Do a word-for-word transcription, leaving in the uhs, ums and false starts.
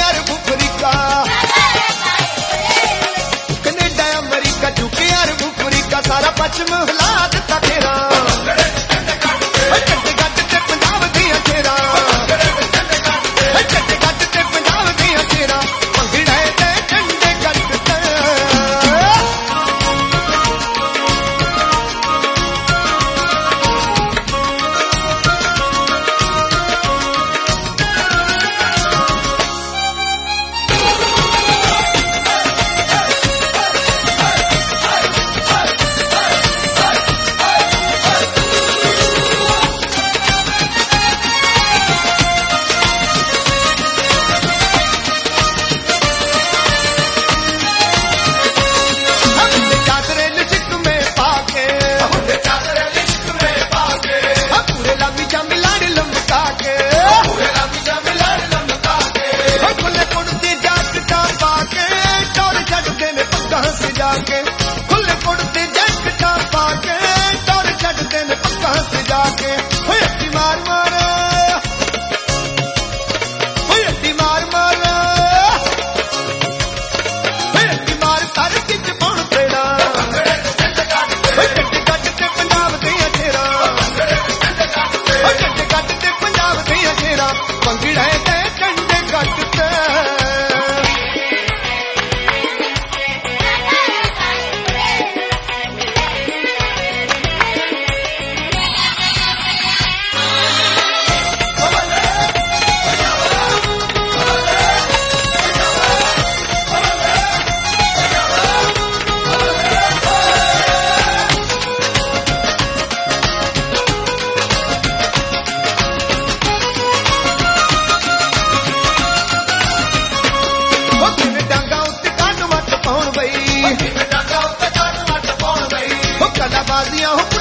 अरब Africa Canada अमरीका चुके अरब Africa सारा पश्चिम हिला दिता तेरा चंडीगढ़ ते पंजाब दियां तेरा चंडीगढ़ ते पंजाब दियां तेरा भंगड़े ते चंडीगढ़ ते जाके खुले कुड़ते जैकटा पाके टोर छड्डदे ने पक्का से जाके होए अड्डी मार मार होए अड्डी मार मार होए अड्डी मार कर किच पाउण पेड़ा होए चंडीगढ़ ते पंजाब दियां तेरा होए चंडीगढ़ ते पंजाब दियां तेरा भंगड़े ते चंडीगढ़ ते बाजियां